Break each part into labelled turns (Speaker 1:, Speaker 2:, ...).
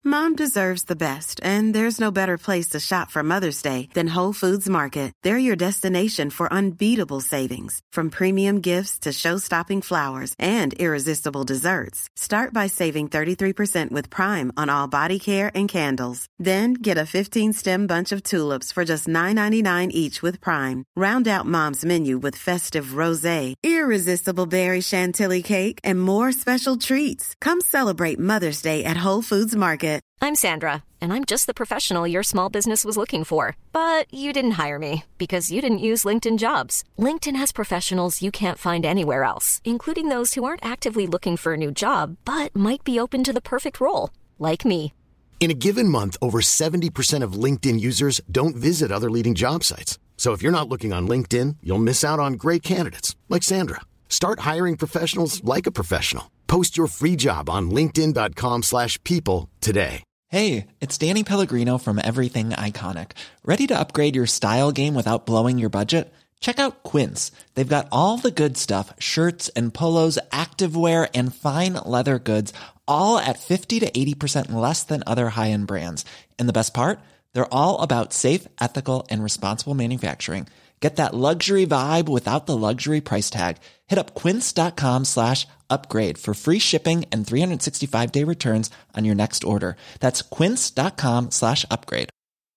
Speaker 1: Mom deserves the best, and there's no better place to shop for Mother's Day than Whole Foods Market. They're your destination for unbeatable savings, from premium gifts to show-stopping flowers and irresistible desserts. Start by saving 33% with Prime on all body care and candles. Then get a 15-stem bunch of tulips for just $9.99 each with Prime. Round out Mom's menu with festive rosé, irresistible berry chantilly cake, and more special treats. Come celebrate Mother's Day at Whole Foods Market.
Speaker 2: I'm Sandra, and I'm just the professional your small business was looking for. But you didn't hire me because you didn't use LinkedIn Jobs. LinkedIn has professionals you can't find anywhere else, including those who aren't actively looking for a new job, but might be open to the perfect role, like me.
Speaker 3: In a given month, over 70% of LinkedIn users don't visit other leading job sites. So if you're not looking on LinkedIn, you'll miss out on great candidates, like Sandra. Start hiring professionals like a professional. Post your free job on linkedin.com/people today.
Speaker 4: Hey, it's Danny Pellegrino from Everything Iconic. Ready to upgrade your style game without blowing your budget? Check out Quince. They've got all the good stuff, shirts and polos, activewear, and fine leather goods, all at 50 to 80% less than other high-end brands. And the best part? They're all about safe, ethical, and responsible manufacturing. Get that luxury vibe without the luxury price tag. Hit up quince.com/upgrade for free shipping and 365-day returns on your next order. That's quince.com/upgrade.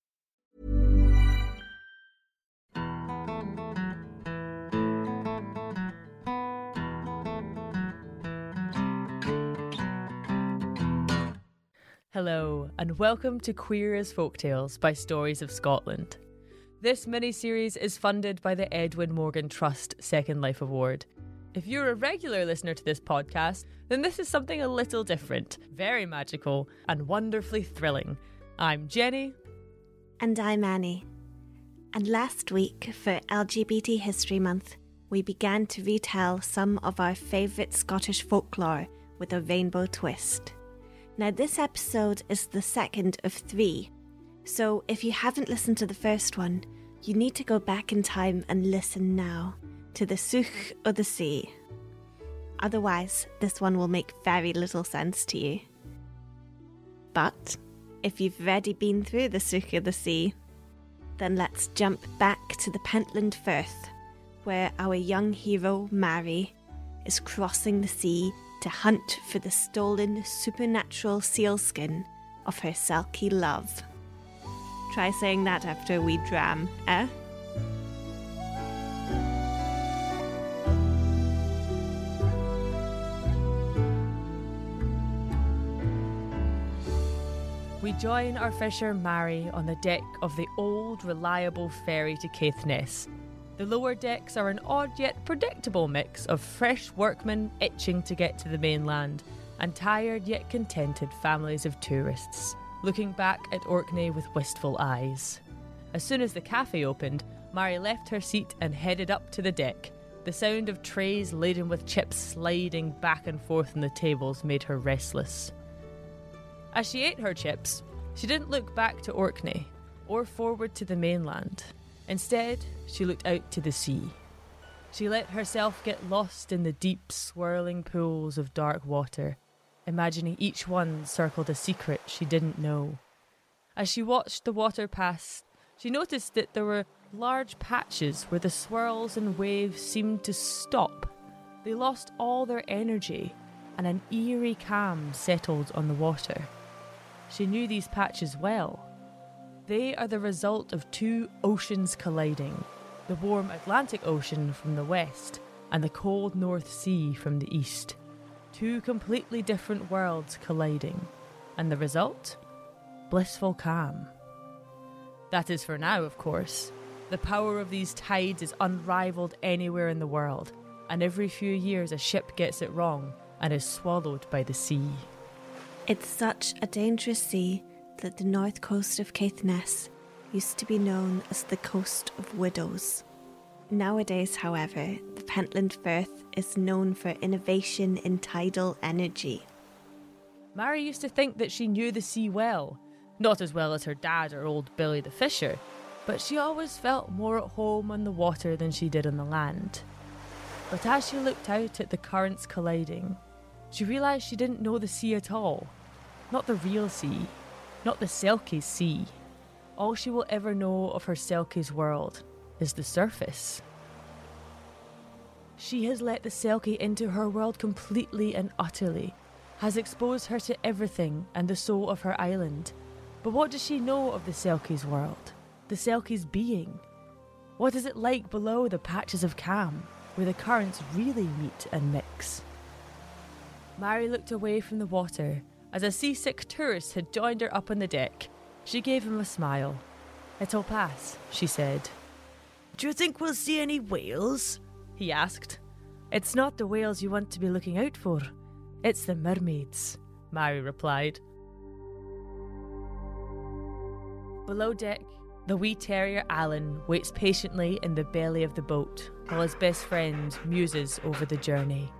Speaker 5: Hello, and welcome to Queer as Folktales by Stories of Scotland. This mini-series is funded by the Edwin Morgan Trust Second Life Award. If you're a regular listener to this podcast, then this is something a little different, very magical, and wonderfully thrilling. I'm Jenny.
Speaker 6: And I'm Annie. And last week, for LGBT History Month, we began to retell some of our favourite Scottish folklore with a rainbow twist. Now, this episode is the second of 3. So if you haven't listened to the first one, you need to go back in time and listen now to the Such o' the Sea. Otherwise, this one will make very little sense to you. But if you've already been through the Such o' the Sea, then let's jump back to the Pentland Firth, where our young hero, Mary, is crossing the sea to hunt for the stolen supernatural sealskin of her Selkie love. Try saying that after a wee dram, eh?
Speaker 5: We join our fisher Mary on the deck of the old, reliable ferry to Caithness. The lower decks are an odd yet predictable mix of fresh workmen itching to get to the mainland and tired yet contented families of tourists, looking back at Orkney with wistful eyes. As soon as the cafe opened, Mary left her seat and headed up to the deck. The sound of trays laden with chips sliding back and forth on the tables made her restless. As she ate her chips, she didn't look back to Orkney or forward to the mainland. Instead, she looked out to the sea. She let herself get lost in the deep, swirling pools of dark water, imagining each one circled a secret she didn't know. As she watched the water pass, she noticed that there were large patches where the swirls and waves seemed to stop. They lost all their energy, and an eerie calm settled on the water. She knew these patches well. They are the result of 2 oceans colliding, the warm Atlantic Ocean from the west and the cold North Sea from the east. 2 completely different worlds colliding, and the result? Blissful calm. That is for now, of course. The power of these tides is unrivaled anywhere in the world, and every few years a ship gets it wrong and is swallowed by the sea.
Speaker 6: It's such a dangerous sea that the north coast of Caithness used to be known as the Coast of Widows. Nowadays, however, the Pentland Firth is known for innovation in tidal energy.
Speaker 5: Mary used to think that she knew the sea well, not as well as her dad or old Billy the Fisher, but she always felt more at home on the water than she did on the land. But as she looked out at the currents colliding, she realised she didn't know the sea at all. Not the real sea, not the Selkie's sea. All she will ever know of her Selkie's world is the surface. She has let the Selkie into her world completely and utterly, has exposed her to everything and the soul of her island. But what does she know of the Selkie's world? The Selkie's being? What is it like below the patches of calm, where the currents really meet and mix? Mary looked away from the water as a seasick tourist had joined her up on the deck. She gave him a smile. "It'll pass," she said. "Do you think we'll see any whales?" he asked. "It's not the whales you want to be looking out for. It's the mermaids," Mary replied. Below deck, the wee terrier Alan waits patiently in the belly of the boat while his best friend muses over the journey.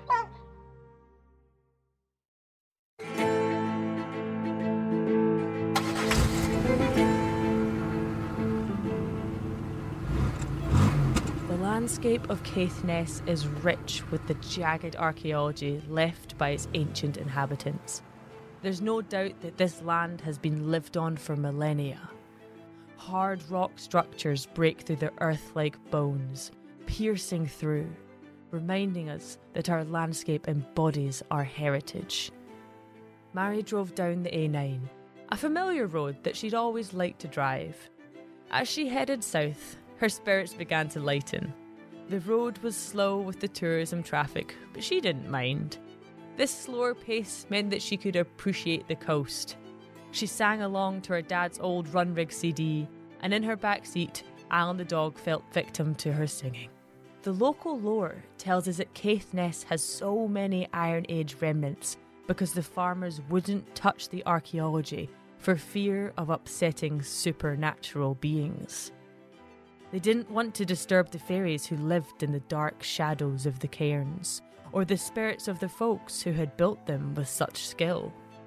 Speaker 5: The landscape of Caithness is rich with the jagged archaeology left by its ancient inhabitants. There's no doubt that this land has been lived on for millennia. Hard rock structures break through the earth-like bones, piercing through, reminding us that our landscape embodies our heritage. Mary drove down the A9, a familiar road that she'd always liked to drive. As she headed south, her spirits began to lighten. The road was slow with the tourism traffic, but she didn't mind. This slower pace meant that she could appreciate the coast. She sang along to her dad's old Runrig CD, and in her backseat, Alan the dog fell victim to her singing. The local lore tells us that Caithness has so many Iron Age remnants because the farmers wouldn't touch the archaeology for fear of upsetting supernatural beings. They didn't want to disturb the fairies who lived in the dark shadows of the cairns, or the spirits of the folks who had built them with such skill.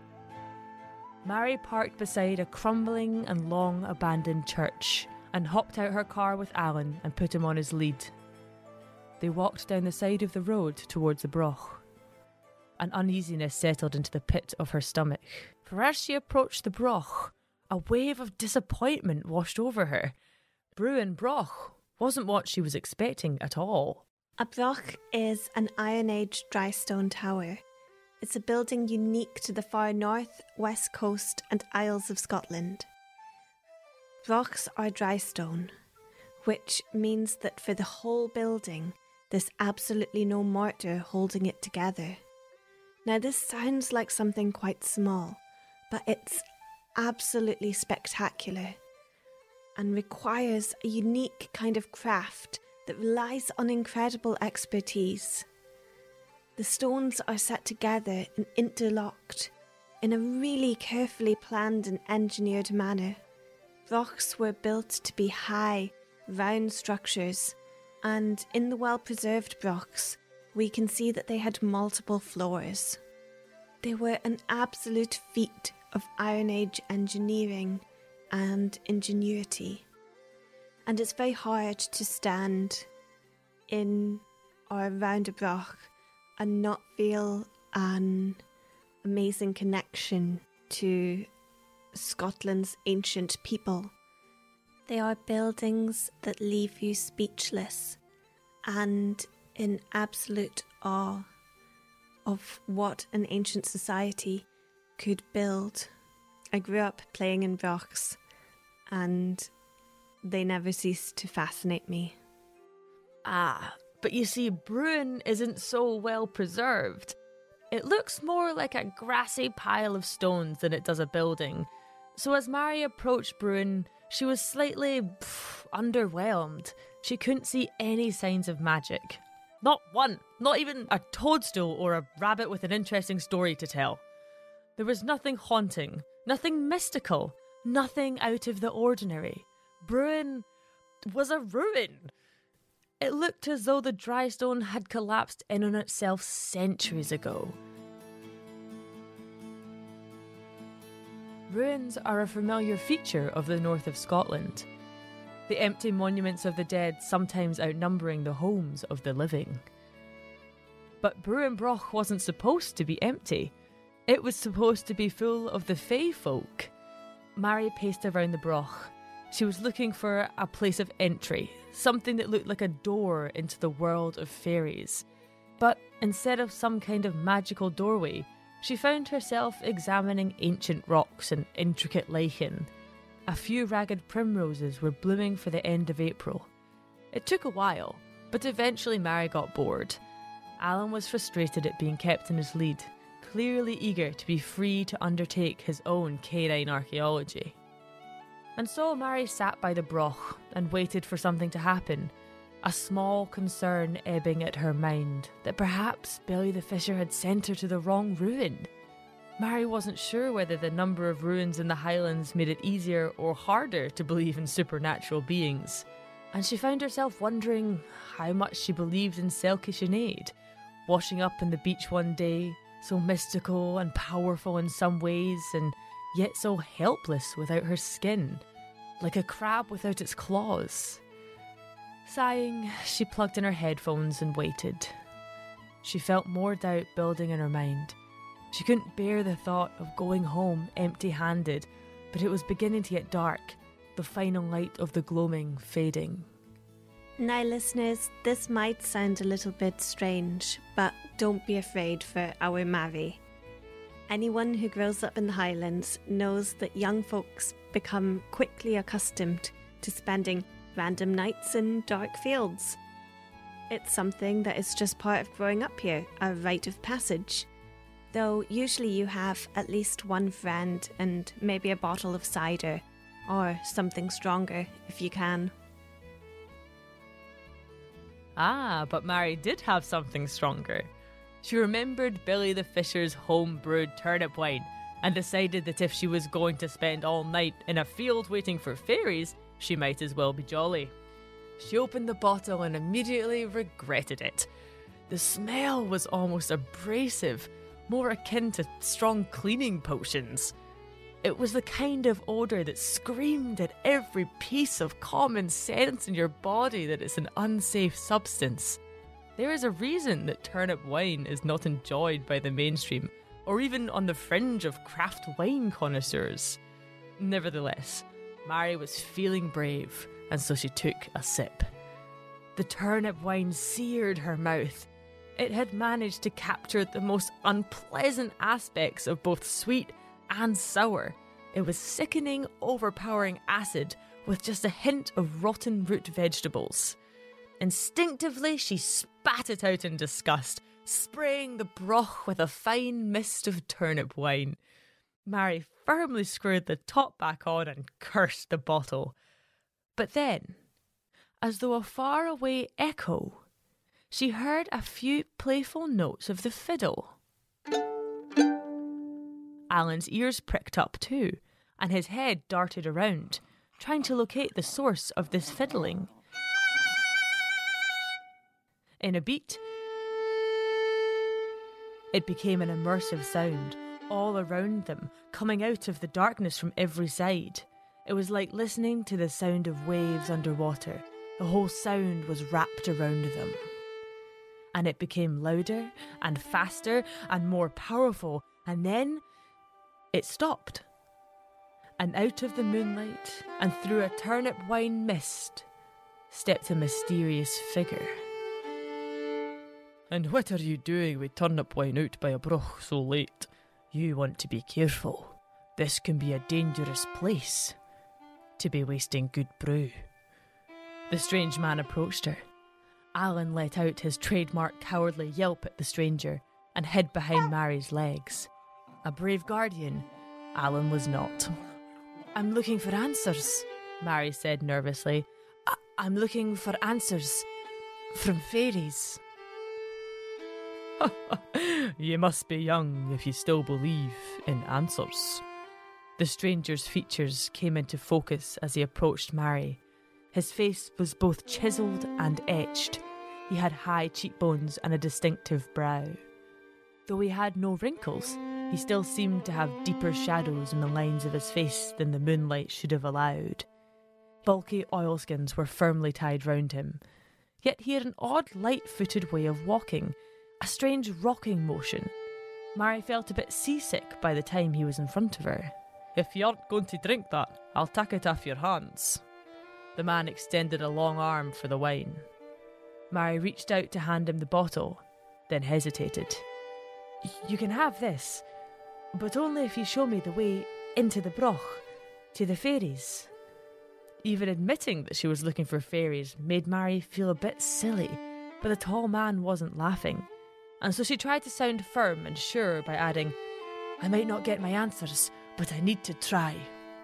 Speaker 5: Mary parked beside a crumbling and long abandoned church and hopped out her car with Alan and put him on his lead. They walked down the side of the road towards the broch. An uneasiness settled into the pit of her stomach, for as she approached the broch, a wave of disappointment washed over her. Bruin Broch wasn't what she was expecting at all.
Speaker 6: A broch is an Iron Age dry stone tower. It's a building unique to the far north, west coast and Isles of Scotland. Brochs are dry stone, which means that for the whole building, there's absolutely no mortar holding it together. Now this sounds like something quite small, but it's absolutely spectacular and requires a unique kind of craft that relies on incredible expertise. The stones are set together and interlocked in a really carefully planned and engineered manner. Brochs were built to be high, round structures, and in the well-preserved brochs, we can see that they had multiple floors. They were an absolute feat of Iron Age engineering and ingenuity. And it's very hard to stand in or around a broch and not feel an amazing connection to Scotland's ancient people. They are buildings that leave you speechless and in absolute awe of what an ancient society could build. I grew up playing in brochs and they never ceased to fascinate me.
Speaker 5: But you see, Bruin isn't so well preserved. It looks more like a grassy pile of stones than it does a building. So as Mary approached Bruin, she was slightly underwhelmed. She couldn't see any signs of magic. Not one, not even a toadstool or a rabbit with an interesting story to tell. There was nothing haunting, nothing mystical, nothing out of the ordinary. Bruin was a ruin. It looked as though the dry stone had collapsed in on itself centuries ago. Ruins are a familiar feature of the north of Scotland, the empty monuments of the dead sometimes outnumbering the homes of the living. But Bruin Broch wasn't supposed to be empty. It was supposed to be full of the Fae folk. Mary paced around the broch. She was looking for a place of entry, something that looked like a door into the world of fairies. But instead of some kind of magical doorway, she found herself examining ancient rocks and intricate lichen. A few ragged primroses were blooming for the end of April. It took a while, but eventually Mary got bored. Alan was frustrated at being kept in his lead, clearly eager to be free to undertake his own canine archaeology. And so Mary sat by the broch and waited for something to happen, a small concern ebbing at her mind that perhaps Billy the Fisher had sent her to the wrong ruin. Mary wasn't sure whether the number of ruins in the Highlands made it easier or harder to believe in supernatural beings, and she found herself wondering how much she believed in Selkie Sinead, washing up on the beach one day, so mystical and powerful in some ways, and yet so helpless without her skin, like a crab without its claws. Sighing, she plugged in her headphones and waited. She felt more doubt building in her mind. She couldn't bear the thought of going home empty-handed, but it was beginning to get dark, the final light of the gloaming fading.
Speaker 6: Now, listeners, this might sound a little bit strange, but don't be afraid for our Mary. Anyone who grows up in the Highlands knows that young folks become quickly accustomed to spending random nights in dark fields. It's something that is just part of growing up here, a rite of passage. Though usually you have at least one friend and maybe a bottle of cider, or something stronger if you can.
Speaker 5: Ah, but Mary did have something stronger. She remembered Billy the Fisher's home-brewed turnip wine and decided that if she was going to spend all night in a field waiting for fairies, she might as well be jolly. She opened the bottle and immediately regretted it. The smell was almost abrasive, more akin to strong cleaning potions. It was the kind of odour that screamed at every piece of common sense in your body that it's an unsafe substance. There is a reason that turnip wine is not enjoyed by the mainstream, or even on the fringe of craft wine connoisseurs. Nevertheless, Mary was feeling brave, and so she took a sip. The turnip wine seared her mouth. It had managed to capture the most unpleasant aspects of both sweet and sour. It was sickening, overpowering acid with just a hint of rotten root vegetables. Instinctively, she spat it out in disgust, spraying the broth with a fine mist of turnip wine. Mary firmly screwed the top back on and cursed the bottle. But then, as though a faraway echo, she heard a few playful notes of the fiddle. Alan's ears pricked up too, and his head darted around, trying to locate the source of this fiddling. In a beat, it became an immersive sound, all around them, coming out of the darkness from every side. It was like listening to the sound of waves underwater. The whole sound was wrapped around them. And it became louder and faster and more powerful, and then it stopped. And out of the moonlight and through a turnip wine mist stepped a mysterious figure. "And what are you doing with turnip wine out by a broch so late? You want to be careful. This can be a dangerous place to be wasting good brew." The strange man approached her. Alan let out his trademark cowardly yelp at the stranger and hid behind Mary's legs. A brave guardian, Alan was not. "I'm looking for answers," Mary said nervously. I'm looking for answers from fairies." "You must be young if you still believe in answers." The stranger's features came into focus as he approached Mary. His face was both chiselled and etched. He had high cheekbones and a distinctive brow. Though he had no wrinkles, he still seemed to have deeper shadows in the lines of his face than the moonlight should have allowed. Bulky oilskins were firmly tied round him, yet he had an odd light-footed way of walking, a strange rocking motion. Mary felt a bit seasick by the time he was in front of her. If you aren't going to drink that, I'll take it off your hands. The man extended a long arm for the wine. Mary reached out to hand him the bottle, then hesitated. You can have this, but only if you show me the way into the broch, to the fairies. Even admitting that she was looking for fairies made Mary feel a bit silly, but the tall man wasn't laughing, and so she tried to sound firm and sure by adding, I might not get my answers, but I need to try.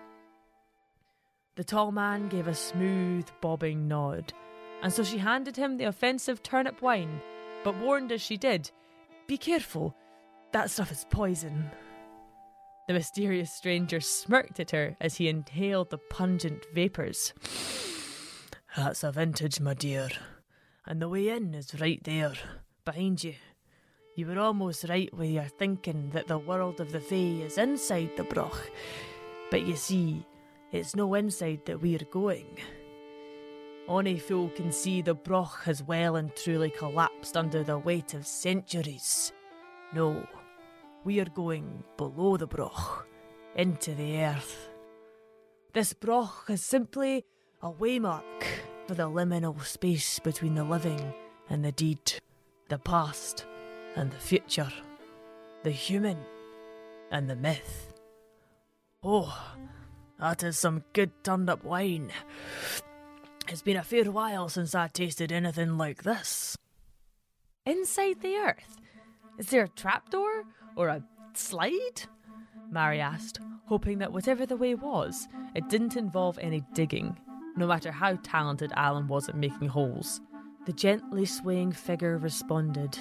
Speaker 5: The tall man gave a smooth, bobbing nod, and so she handed him the offensive turnip wine, but warned as she did, be careful, that stuff is poison. The mysterious stranger smirked at her as he inhaled the pungent vapours. That's a vintage, my dear, and the way in is right there, behind you. You were almost right with your thinking that the world of the Fae is inside the broch, but you see, it's no inside that we're going. Ony fool can see the broch has well and truly collapsed under the weight of centuries. No, we are going below the broch, into the earth. This broch is simply a waymark for the liminal space between the living and the dead, the past and the future, the human and the myth. Oh, that is some good turned-up wine. It's been a fair while since I tasted anything like this. Inside the earth? Is there a trapdoor? Or a slide? Mary asked, hoping that whatever the way was, it didn't involve any digging, no matter how talented Alan was at making holes. The gently swaying figure responded,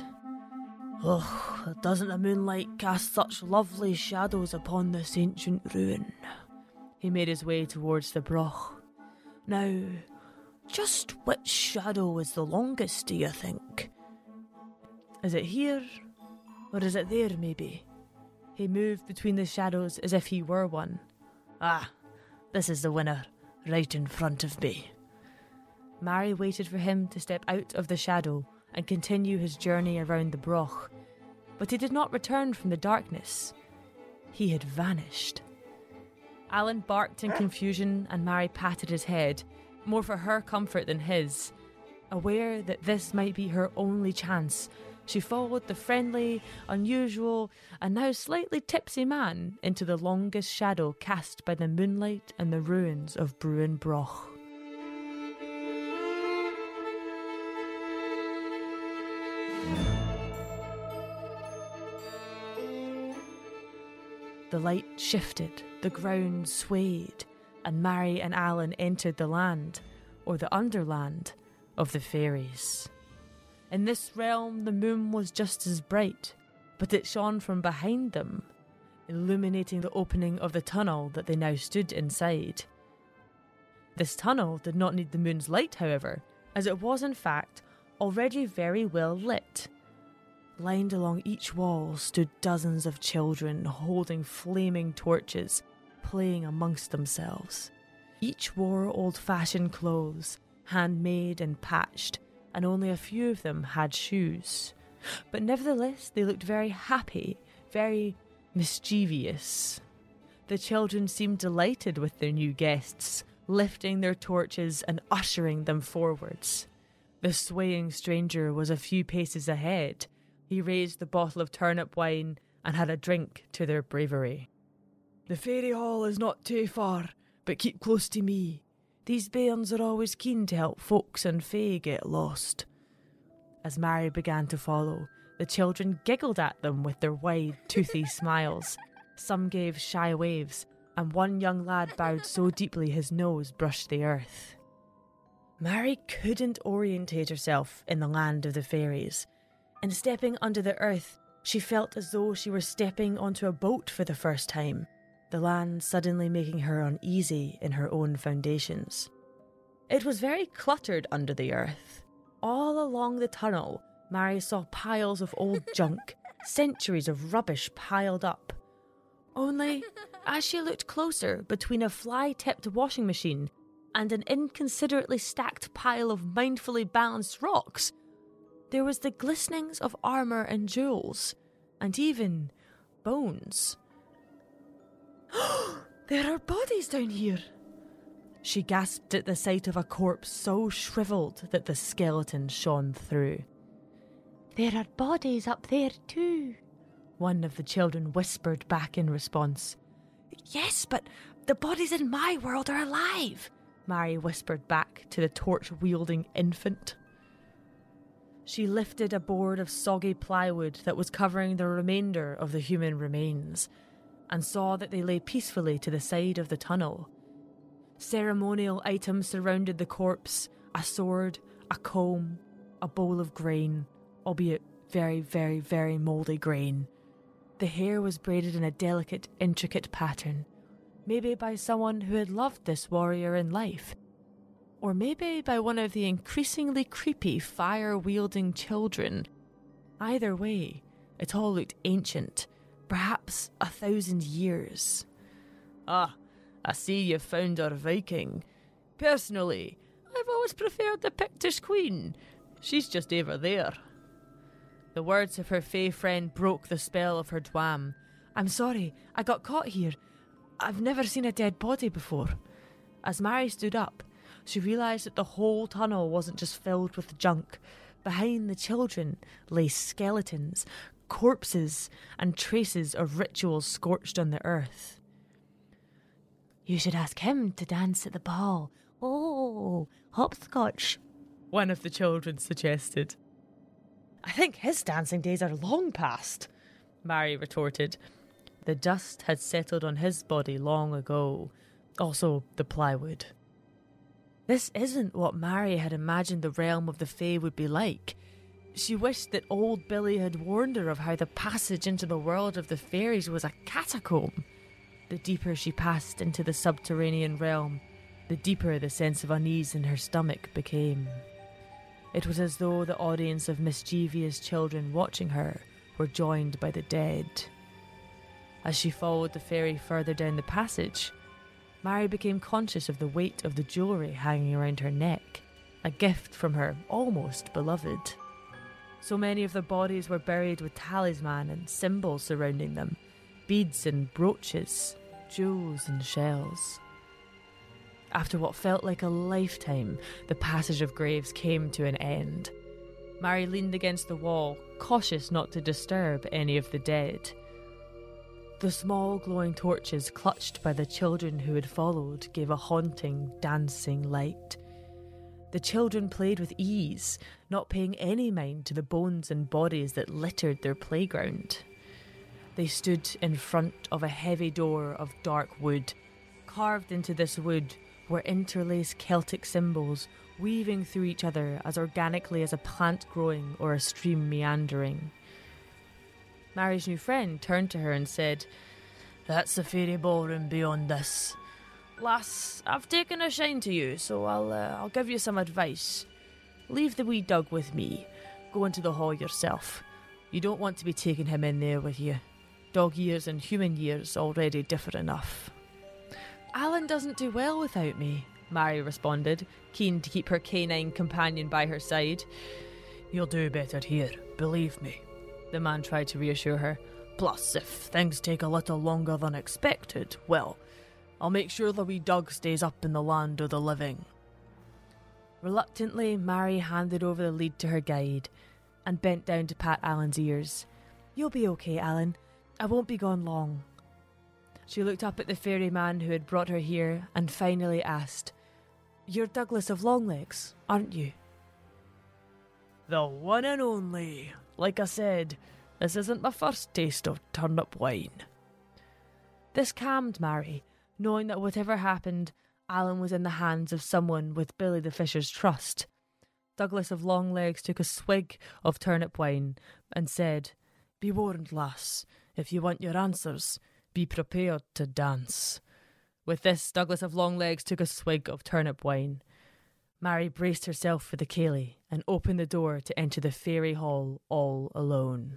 Speaker 5: Oh, doesn't the moonlight cast such lovely shadows upon this ancient ruin? He made his way towards the broch. Now, just which shadow is the longest, do you think? Is it here? Or is it there, maybe? He moved between the shadows as if he were one. Ah, this is the winner, right in front of me. Mary waited for him to step out of the shadow and continue his journey around the broch, but he did not return from the darkness. He had vanished. Alan barked in confusion and Mary patted his head, more for her comfort than his. Aware that this might be her only chance, she followed the friendly, unusual, and now slightly tipsy man into the longest shadow cast by the moonlight and the ruins of Bruin Broch. The light shifted, the ground swayed, and Mary and Alan entered the land, or the underland, of the fairies. In this realm, the moon was just as bright, but it shone from behind them, illuminating the opening of the tunnel that they now stood inside. This tunnel did not need the moon's light, however, as it was in fact already very well lit. Lined along each wall stood dozens of children holding flaming torches, playing amongst themselves. Each wore old-fashioned clothes, handmade and patched, and only a few of them had shoes. But nevertheless, they looked very happy, very mischievous. The children seemed delighted with their new guests, lifting their torches and ushering them forwards. The swaying stranger was a few paces ahead. He raised the bottle of turnip wine and had a drink to their bravery. The fairy hall is not too far, but keep close to me. These bairns are always keen to help folks and fae get lost. As Mary began to follow, the children giggled at them with their wide, toothy smiles. Some gave shy waves, and one young lad bowed so deeply his nose brushed the earth. Mary couldn't orientate herself in the land of the fairies. In stepping under the earth, she felt as though she were stepping onto a boat for the first time, the land suddenly making her uneasy in her own foundations. It was very cluttered under the earth. All along the tunnel, Mary saw piles of old junk, centuries of rubbish piled up. Only, as she looked closer between a fly-tipped washing machine and an inconsiderately stacked pile of mindfully balanced rocks, there was the glistenings of armour and jewels, and even bones. There are bodies down here. She gasped at the sight of a corpse so shriveled that the skeleton shone through. There are bodies up there too, one of the children whispered back in response. Yes, but the bodies in my world are alive, Mary whispered back to the torch-wielding infant. She lifted a board of soggy plywood that was covering the remainder of the human remains and saw that they lay peacefully to the side of the tunnel. Ceremonial items surrounded the corpse, a sword, a comb, a bowl of grain, albeit very, very, very mouldy grain. The hair was braided in a delicate, intricate pattern, maybe by someone who had loved this warrior in life, or maybe by one of the increasingly creepy fire-wielding children. Either way, it all looked ancient, perhaps 1,000 years. Ah, I see you've found our Viking. Personally, I've always preferred the Pictish queen. She's just over there. The words of her fey friend broke the spell of her dwam. I'm sorry, I got caught here. I've never seen a dead body before. As Mary stood up, she realised that the whole tunnel wasn't just filled with junk. Behind the children lay skeletons, corpses, and traces of rituals scorched on the earth. You should ask him to dance at the ball. Oh, hopscotch, one of the children suggested. I think his dancing days are long past, Mary retorted. The dust had settled on his body long ago, also the plywood. This isn't what Mary had imagined the realm of the Fae would be like. She wished that old Billy had warned her of how the passage into the world of the fairies was a catacomb. The deeper she passed into the subterranean realm, the deeper the sense of unease in her stomach became. It was as though the audience of mischievous children watching her were joined by the dead. As she followed the fairy further down the passage, Mary became conscious of the weight of the jewellery hanging around her neck, a gift from her almost beloved. So many of the bodies were buried with talisman and symbols surrounding them, beads and brooches, jewels and shells. After what felt like a lifetime, the passage of graves came to an end. Mary leaned against the wall, cautious not to disturb any of the dead. The small glowing torches clutched by the children who had followed gave a haunting, dancing light. The children played with ease, not paying any mind to the bones and bodies that littered their playground. They stood in front of a heavy door of dark wood. Carved into this wood were interlaced Celtic symbols, weaving through each other as organically as a plant growing or a stream meandering. Mary's new friend turned to her and said, That's the fairy ballroom beyond this. Lass, I've taken a shine to you, so I'll give you some advice. Leave the wee Doug with me. Go into the hall yourself. You don't want to be taking him in there with you. Dog years and human years already differ enough. Alan doesn't do well without me, Mary responded, keen to keep her canine companion by her side. You'll do better here, believe me, the man tried to reassure her. Plus, if things take a little longer than expected, well, I'll make sure the wee Doug stays up in the land of the living. Reluctantly, Mary handed over the lead to her guide and bent down to pat Alan's ears. You'll be okay, Alan. I won't be gone long. She looked up at the fairy man who had brought her here and finally asked, You're Douglas of Longlegs, aren't you? The one and only. Like I said, this isn't my first taste of turnip wine. This calmed Mary, knowing that whatever happened, Alan was in the hands of someone with Billy the Fisher's trust. Douglas of Longlegs took a swig of turnip wine and said, Be warned, lass, if you want your answers, be prepared to dance. With this, Douglas of Longlegs took a swig of turnip wine. Mary braced herself for the ceilidh and opened the door to enter the fairy hall all alone.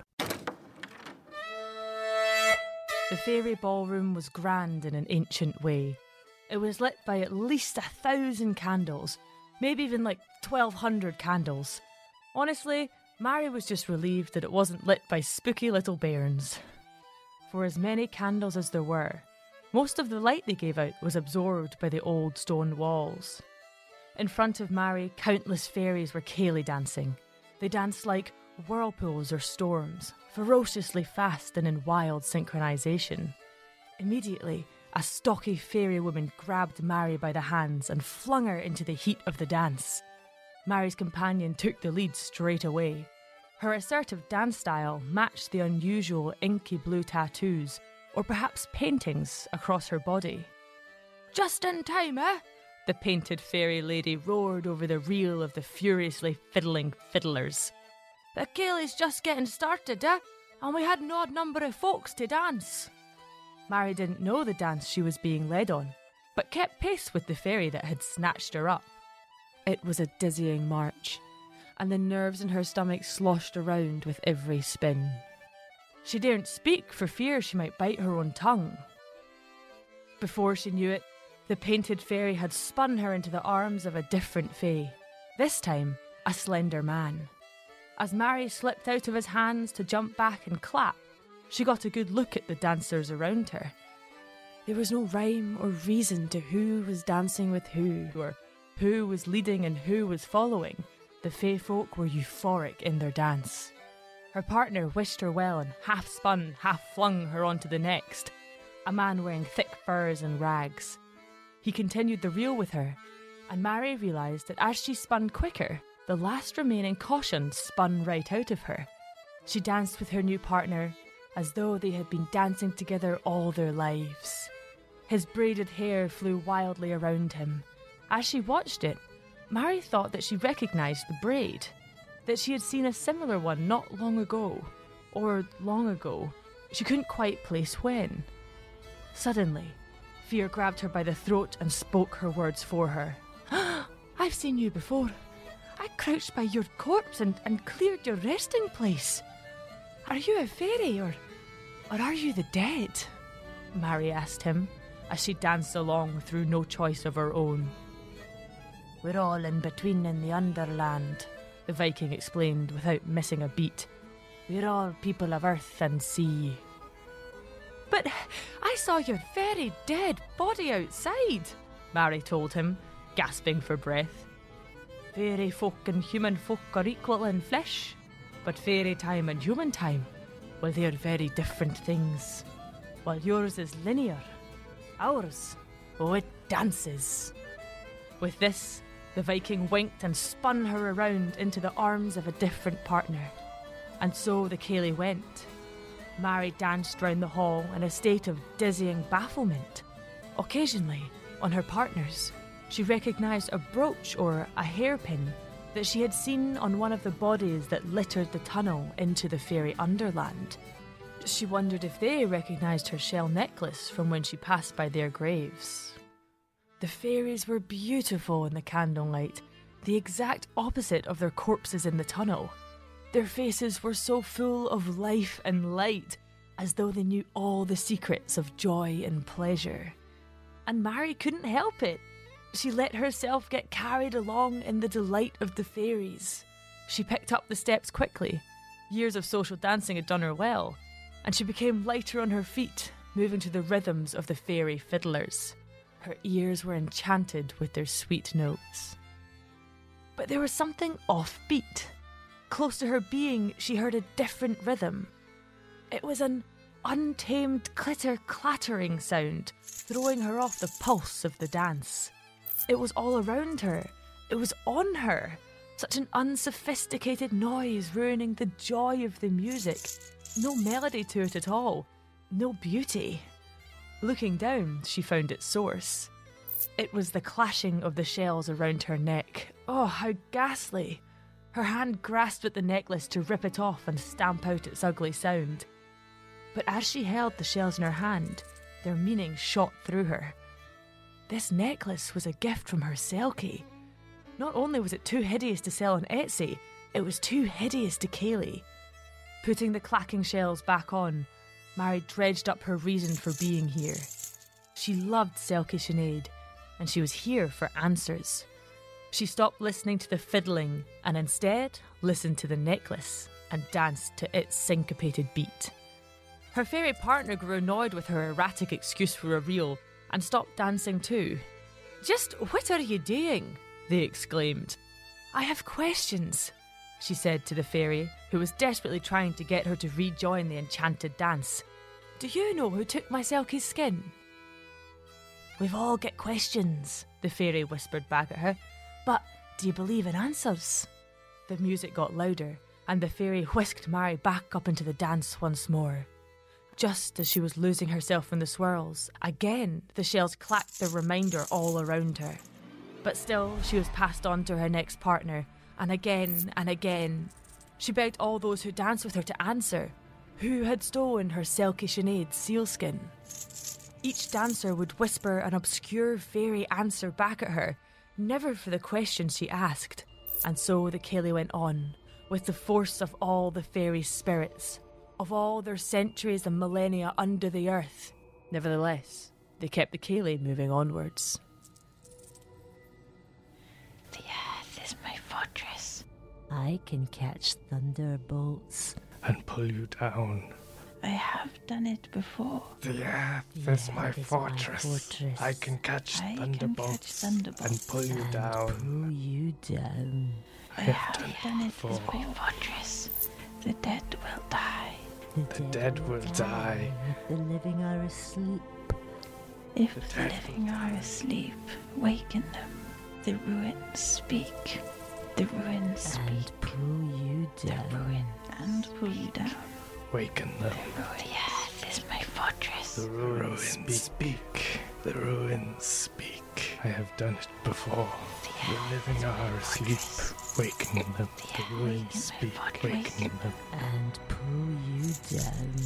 Speaker 5: The fairy ballroom was grand in an ancient way. It was lit by at least 1,000 candles, maybe even like 1,200 candles. Honestly, Mary was just relieved that it wasn't lit by spooky little bairns. For as many candles as there were, Most of the light they gave out was absorbed by the old stone walls. In front of Mary, countless fairies were Cayley dancing. They danced like whirlpools or storms, ferociously fast and in wild synchronisation. Immediately, a stocky fairy woman grabbed Mary by the hands and flung her into the heat of the dance. Mary's companion took the lead straight away. Her assertive dance style matched the unusual inky blue tattoos, or perhaps paintings, across her body. "Just in time, eh?" the painted fairy lady roared over the reel of the furiously fiddling fiddlers. "The Cayley's just getting started, eh? And we had an odd number of folks to dance." Mary didn't know the dance she was being led on, but kept pace with the fairy that had snatched her up. It was a dizzying march, and the nerves in her stomach sloshed around with every spin. She daren't speak for fear she might bite her own tongue. Before she knew it, the painted fairy had spun her into the arms of a different fae, this time a slender man. As Mary slipped out of his hands to jump back and clap, she got a good look at the dancers around her. There was no rhyme or reason to who was dancing with who, or who was leading and who was following. The fae folk were euphoric in their dance. Her partner wished her well and half spun, half flung her onto the next, a man wearing thick furs and rags. He continued the reel with her, and Mary realised that as she spun quicker, the last remaining caution spun right out of her. She danced with her new partner as though they had been dancing together all their lives. His braided hair flew wildly around him. As she watched it, Mary thought that she recognised the braid, that she had seen a similar one not long ago, or long ago. She couldn't quite place when. Suddenly, fear grabbed her by the throat and spoke her words for her. "I've seen you before. I crouched by your corpse and cleared your resting place. Are you a fairy, or are you the dead?" Mary asked him, as she danced along through no choice of her own. "We're all in between in the Underland," the Viking explained without missing a beat. "We're all people of earth and sea." "But I saw your very dead body outside," Mary told him, gasping for breath. "Fairy folk and human folk are equal in flesh, but fairy time and human time, well, they're very different things. While yours is linear, ours, oh, it dances." With this, the Viking winked and spun her around into the arms of a different partner. And so the Cayley went. Mary danced round the hall in a state of dizzying bafflement. Occasionally, on her partners, she recognised a brooch or a hairpin that she had seen on one of the bodies that littered the tunnel into the fairy Underland. She wondered if they recognised her shell necklace from when she passed by their graves. The fairies were beautiful in the candlelight, the exact opposite of their corpses in the tunnel. Their faces were so full of life and light, as though they knew all the secrets of joy and pleasure. And Mary couldn't help it. She let herself get carried along in the delight of the fairies. She picked up the steps quickly. Years of social dancing had done her well, and she became lighter on her feet, moving to the rhythms of the fairy fiddlers. Her ears were enchanted with their sweet notes. But there was something offbeat. Close to her being, she heard a different rhythm. It was an untamed clitter-clattering sound, throwing her off the pulse of the dance. It was all around her. It was on her. Such an unsophisticated noise ruining the joy of the music. No melody to it at all. No beauty. Looking down, she found its source. It was the clashing of the shells around her neck. Oh, how ghastly. Her hand grasped at the necklace to rip it off and stamp out its ugly sound. But as she held the shells in her hand, their meaning shot through her. This necklace was a gift from her Selkie. Not only was it too hideous to sell on Etsy, it was too hideous to Cayley. Putting the clacking shells back on, Mary dredged up her reason for being here. She loved Selkie Sinead, and she was here for answers. She stopped listening to the fiddling and instead listened to the necklace and danced to its syncopated beat. Her fairy partner grew annoyed with her erratic excuse for a reel and stopped dancing too. "Just what are you doing?" they exclaimed. "I have questions," she said to the fairy, who was desperately trying to get her to rejoin the enchanted dance. "Do you know who took my silky skin?" "We've all got questions," the fairy whispered back at her. "But do you believe in answers?" The music got louder, and the fairy whisked Mary back up into the dance once more. Just as she was losing herself in the swirls, again the shells clacked their reminder all around her. But still, she was passed on to her next partner, and again, she begged all those who danced with her to answer who had stolen her Selkie Sinead's sealskin. Each dancer would whisper an obscure fairy answer back at her, never for the questions she asked. And so the Ceilidh went on, with the force of all the fairy spirits, of all their centuries and millennia under the earth. Nevertheless, they kept the Ceilidh moving onwards.
Speaker 7: The earth is my fortress.
Speaker 8: I can catch thunderbolts
Speaker 9: and pull you down.
Speaker 7: I have done it before.
Speaker 9: The earth is my fortress. I can catch thunderbolts and pull you down.
Speaker 8: Pull you down.
Speaker 7: I have done it with my fortress. The dead will die.
Speaker 9: The dead will die.
Speaker 8: The living are asleep.
Speaker 7: If the living are asleep, waken them. The ruins speak. The ruins speak.
Speaker 8: And pull you down.
Speaker 7: The ruin and pull you down.
Speaker 9: Waken them.
Speaker 7: The earth is my fortress.
Speaker 9: The ruins speak. The ruins speak. I have done it before. The living are asleep. Waken them. The ruins speak. Waken them.
Speaker 8: And pull you down.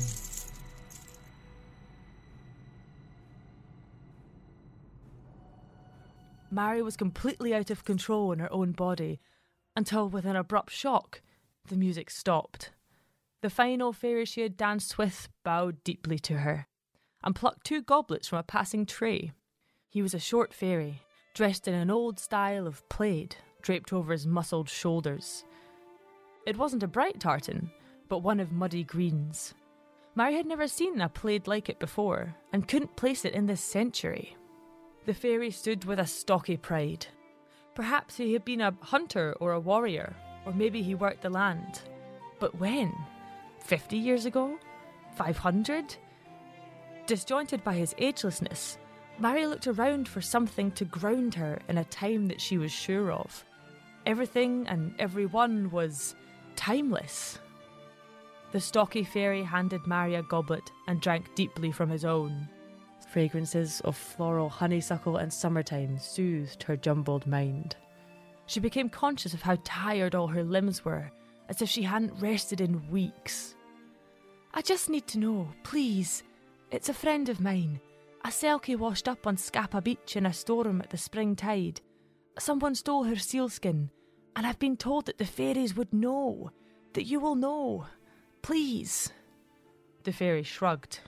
Speaker 5: Mary was completely out of control in her own body, until with an abrupt shock, the music stopped. The final fairy she had danced with bowed deeply to her, and plucked 2 goblets from a passing tray. He was a short fairy, dressed in an old style of plaid, draped over his muscled shoulders. It wasn't a bright tartan, but one of muddy greens. Mary had never seen a plaid like it before, and couldn't place it in this century. The fairy stood with a stocky pride. Perhaps he had been a hunter or a warrior, or maybe he worked the land. But when? 50 years ago? 500? Disjointed by his agelessness, Mary looked around for something to ground her in a time that she was sure of. Everything and everyone was timeless. The stocky fairy handed Mary a goblet and drank deeply from his own. Fragrances of floral honeysuckle and summertime soothed her jumbled mind. She became conscious of how tired all her limbs were, as if she hadn't rested in weeks. "I just need to know, please. It's a friend of mine. A Selkie washed up on Scapa Beach in a storm at the spring tide. Someone stole her sealskin, and I've been told that the fairies would know, that you will know. Please." The fairy shrugged.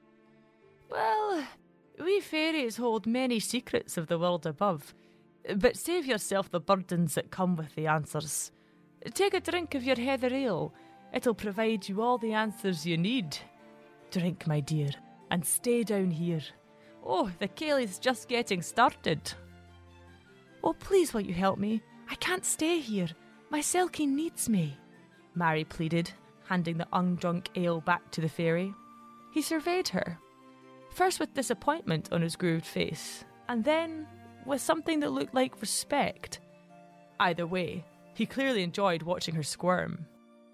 Speaker 5: "Well, we fairies hold many secrets of the world above, but save yourself the burdens that come with the answers. Take a drink of your heather ale. It'll provide you all the answers you need. Drink, my dear, and stay down here. Oh, the Ceilidh's just getting started." "Oh, please won't you help me? I can't stay here. My Selkie needs me," Mary pleaded, handing the undrunk ale back to the fairy. He surveyed her, first with disappointment on his grooved face, and then with something that looked like respect. Either way, he clearly enjoyed watching her squirm.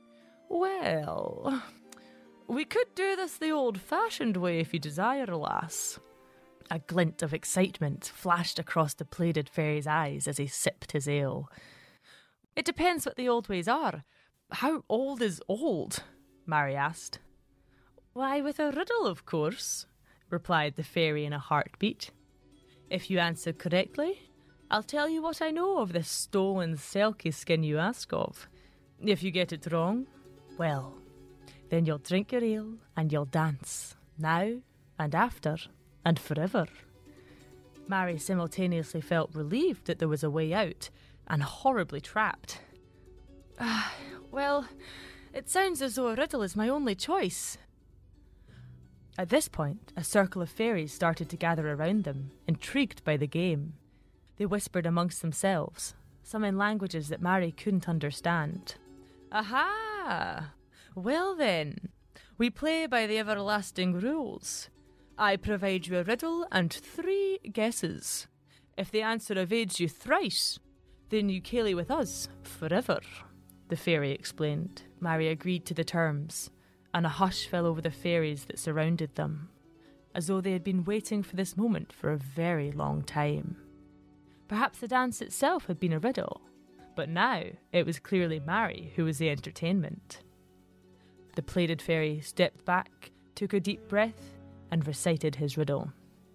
Speaker 5: "Well, we could do this the old-fashioned way if you desire, lass." A glint of excitement flashed across the plaided fairy's eyes as he sipped his ale. "It depends what the old ways are. How old is old?" Mary asked. "Why, with a riddle, of course," replied the fairy in a heartbeat. "If you answer correctly, I'll tell you what I know of this stolen Selkie skin you ask of. If you get it wrong, well, then you'll drink your ale and you'll dance, now and after and forever." Mary simultaneously felt relieved that there was a way out, and horribly trapped. "Well, it sounds as though a riddle is my only choice." At this point, a circle of fairies started to gather around them, intrigued by the game. They whispered amongst themselves, some in languages that Mary couldn't understand. Aha! Well then, we play by the everlasting rules. I provide you a riddle and 3 guesses. If the answer evades you thrice, then you cayley with us forever, the fairy explained. Mary agreed to the terms, and a hush fell over the fairies that surrounded them, as though they had been waiting for this moment for a very long time. Perhaps the dance itself had been a riddle, but now it was clearly Mary who was the entertainment. The plaided fairy stepped back, took a deep breath, and recited his riddle.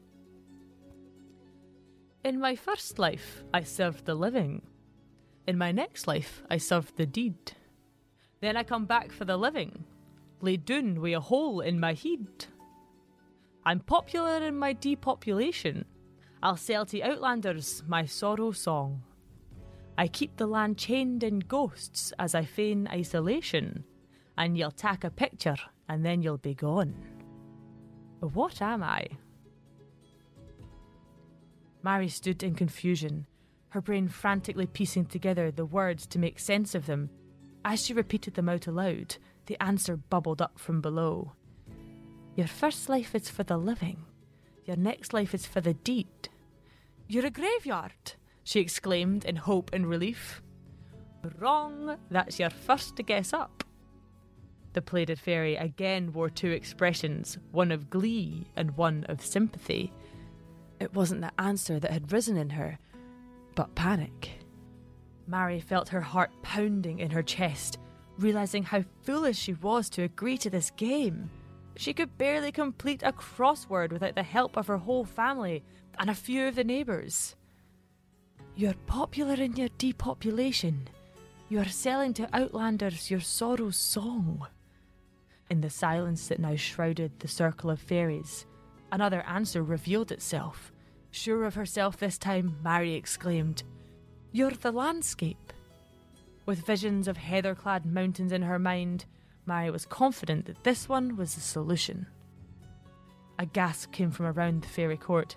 Speaker 5: In my first life, I served the living. In my next life, I served the deed. Then I come back for the living, laid down wi' a hole in my head. I'm popular in my depopulation. I'll sell to outlanders my sorrow song. I keep the land chained in ghosts as I feign isolation, and you'll tak a picture and then you'll be gone. What am I? Mary stood in confusion, her brain frantically piecing together the words to make sense of them. As she repeated them out aloud, the answer bubbled up from below. Your first life is for the living. Your next life is for the deed. You're a graveyard, she exclaimed in hope and relief. Wrong, that's your first guess up. The plaided fairy again wore 2 expressions, one of glee and one of sympathy. It wasn't the answer that had risen in her, but panic. Mary felt her heart pounding in her chest, realising how foolish she was to agree to this game. She could barely complete a crossword without the help of her whole family and a few of the neighbours. You're popular in your depopulation. You are selling to outlanders your sorrow's song. In the silence that now shrouded the circle of fairies, another answer revealed itself. Sure of herself this time, Mary exclaimed, You're the landscape. With visions of heather-clad mountains in her mind, Mary was confident that this one was the solution. A gasp came from around the fairy court.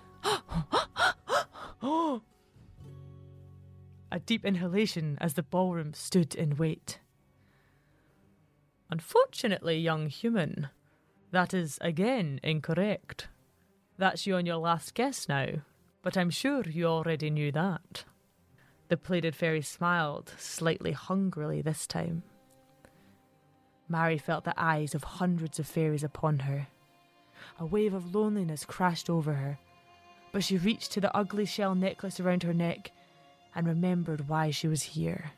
Speaker 5: A deep inhalation as the ballroom stood in wait. Unfortunately, young human, that is again incorrect. That's you on your last guess now, but I'm sure you already knew that. The plaided fairy smiled, slightly hungrily this time. Mary felt the eyes of hundreds of fairies upon her. A wave of loneliness crashed over her, but she reached to the ugly shell necklace around her neck and remembered why she was here.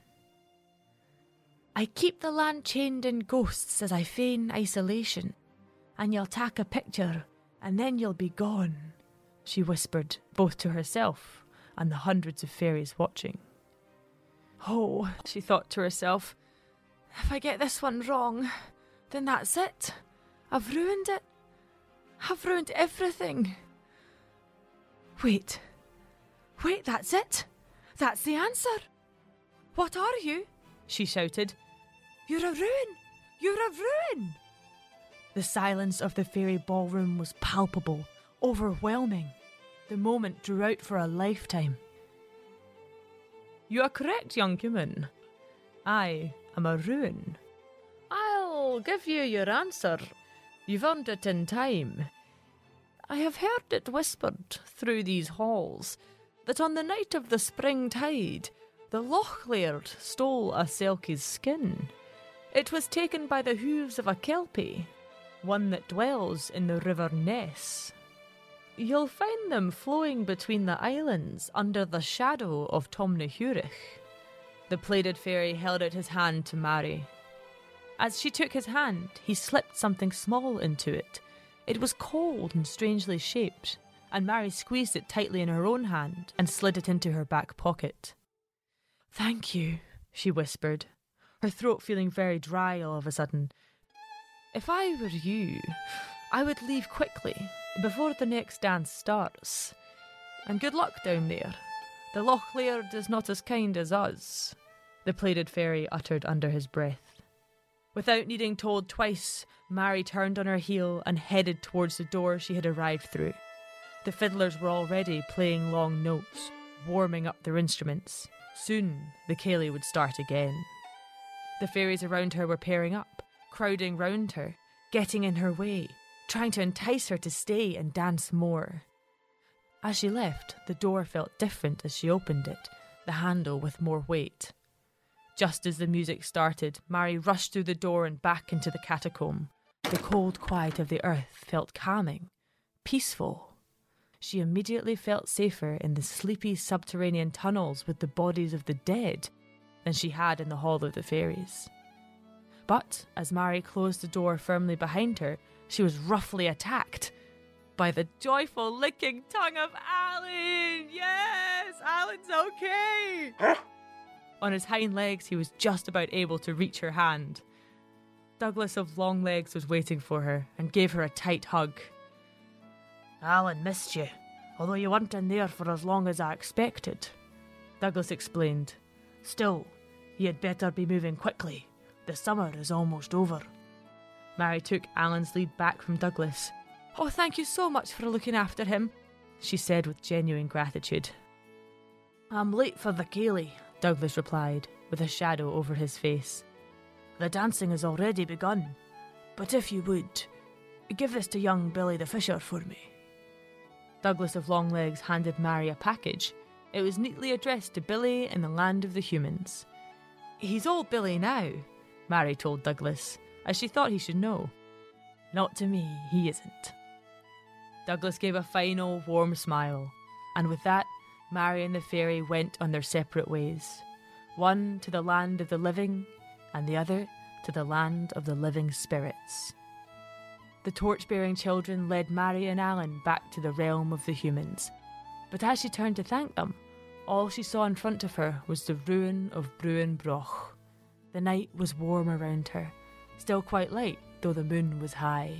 Speaker 5: I keep the land chained in ghosts as I feign isolation, and you'll tak a picture and then you'll be gone, she whispered, both to herself and the hundreds of fairies watching. Oh, she thought to herself, if I get this one wrong, then that's it. I've ruined it. I've ruined everything. Wait, that's it. That's the answer. What are you? She shouted. You're a ruin! You're a ruin! The silence of the fairy ballroom was palpable, overwhelming. The moment drew out for a lifetime. You are correct, young human. I am a ruin. I'll give you your answer. You've earned it in time. I have heard it whispered through these halls that on the night of the spring tide, the Lochleard stole a Selkie's skin. It was taken by the hooves of a Kelpie, one that dwells in the River Ness. You'll find them flowing between the islands under the shadow of Tomnahurich. The plaided fairy held out his hand to Mary. As she took his hand, he slipped something small into it. It was cold and strangely shaped, and Mary squeezed it tightly in her own hand and slid it into her back pocket. Thank you, she whispered, her throat feeling very dry all of a sudden. If I were you, I would leave quickly, before the next dance starts. And good luck down there. The Lochleard is not as kind as us, the plaided fairy uttered under his breath. Without needing told twice, Mary turned on her heel and headed towards the door she had arrived through. The fiddlers were already playing long notes, warming up their instruments. Soon, the ceilidh would start again. The fairies around her were pairing up, crowding round her, getting in her way, trying to entice her to stay and dance more. As she left, the door felt different as she opened it, the handle with more weight. Just as the music started, Mary rushed through the door and back into the catacomb. The cold quiet of the earth felt calming, peaceful. She immediately felt safer in the sleepy subterranean tunnels with the bodies of the dead than she had in the Hall of the Fairies. But as Mary closed the door firmly behind her, she was roughly attacked by the joyful licking tongue of Alan. Yes, Alan's okay. On his hind legs, he was just about able to reach her hand. Douglas of Longlegs was waiting for her and gave her a tight hug. Alan missed you, although you weren't in there for as long as I expected, Douglas explained. Still, you had better be moving quickly. The summer is almost over. Mary took Alan's lead back from Douglas. Oh, thank you so much for looking after him, she said with genuine gratitude. I'm late for the ceilidh, Douglas replied, with a shadow over his face. The dancing has already begun, but if you would, give this to young Billy the Fisher for me. Douglas of Longlegs handed Mary a package. It was neatly addressed to Billy in the land of the humans. He's old Billy now, Mary told Douglas, as she thought he should know. Not to me, he isn't. Douglas gave a final, warm smile, and with that, Mary and the fairy went on their separate ways, one to the land of the living, and the other to the land of the living spirits. The torch-bearing children led Mary and Alan back to the realm of the humans, but as she turned to thank them, all she saw in front of her was the ruin of Bruen Broch. The night was warm around her, still quite light, though the moon was high.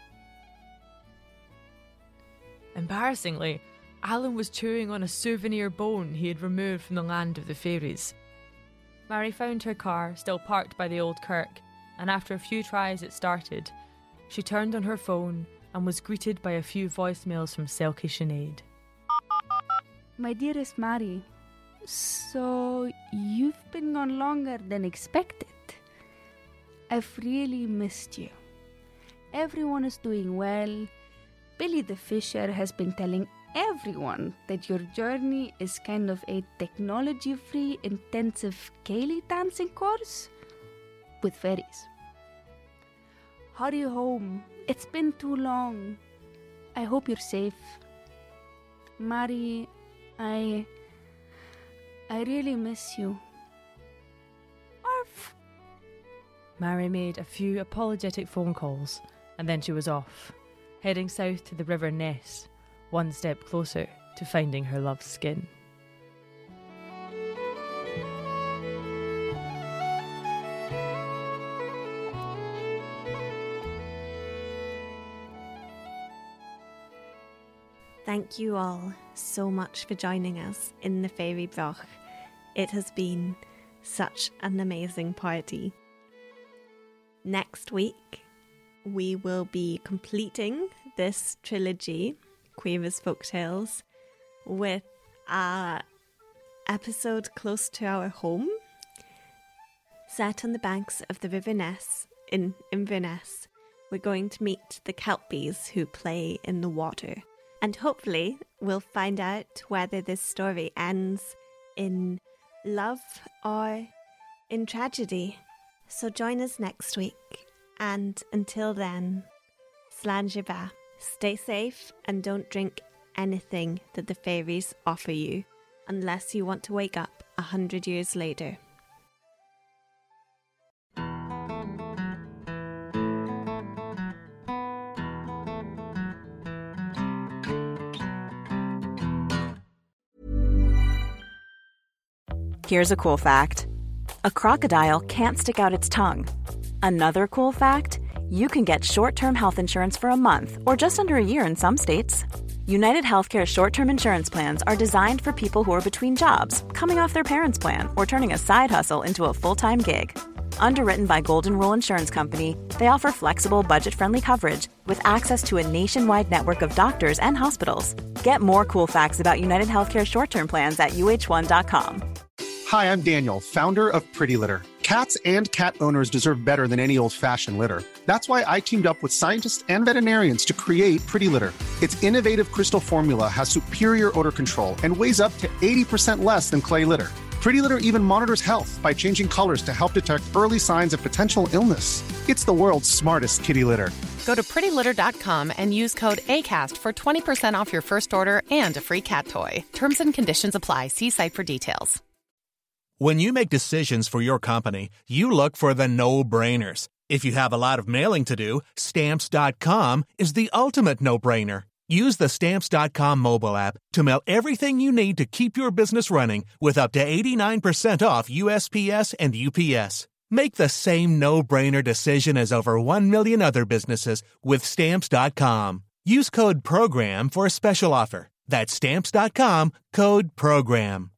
Speaker 5: Embarrassingly, Alan was chewing on a souvenir bone he had removed from the land of the fairies. Mary found her car, still parked by the old kirk, and after a few tries it started. She turned on her phone and was greeted by a few voicemails from Selkie Sinead.
Speaker 10: My dearest Mary, so you've been gone longer than expected. I've really missed you. Everyone is doing well. Billy the Fisher has been telling everyone that your journey is kind of a technology-free intensive ceilidh dancing course with fairies. Hurry home. It's been too long. I hope you're safe. Mary, I really miss you. Arf!
Speaker 5: Mary made a few apologetic phone calls, and then she was off, heading south to the River Ness, one step closer to finding her love's skin.
Speaker 6: Thank you all so much for joining us in the Fairy Broch. It has been such an amazing party. Next week, we will be completing this trilogy, Queer's Folktales, with an episode close to our home, set on the banks of the River Ness in Inverness. We're going to meet the Kelpies who play in the water. And hopefully we'll find out whether this story ends in love or in tragedy. So join us next week. And until then, Slàinte mhath. Stay safe and don't drink anything that the fairies offer you unless you want to wake up 100 years later.
Speaker 11: Here's a cool fact. A crocodile can't stick out its tongue. Another cool fact, you can get short-term health insurance for a month or just under a year in some states. United Healthcare short-term insurance plans are designed for people who are between jobs, coming off their parents' plan, or turning a side hustle into a full-time gig. Underwritten by Golden Rule Insurance Company, they offer flexible, budget-friendly coverage with access to a nationwide network of doctors and hospitals. Get more cool facts about United Healthcare short-term plans at uh1.com.
Speaker 12: Hi, I'm Daniel, founder of Pretty Litter. Cats and cat owners deserve better than any old-fashioned litter. That's why I teamed up with scientists and veterinarians to create Pretty Litter. Its innovative crystal formula has superior odor control and weighs up to 80% less than clay litter. Pretty Litter even monitors health by changing colors to help detect early signs of potential illness. It's the world's smartest kitty litter.
Speaker 13: Go to prettylitter.com and use code ACAST for 20% off your first order and a free cat toy. Terms and conditions apply. See site for details.
Speaker 14: When you make decisions for your company, you look for the no-brainers. If you have a lot of mailing to do, Stamps.com is the ultimate no-brainer. Use the Stamps.com mobile app to mail everything you need to keep your business running with up to 89% off USPS and UPS. Make the same no-brainer decision as over 1 million other businesses with Stamps.com. Use code PROGRAM for a special offer. That's Stamps.com, code PROGRAM.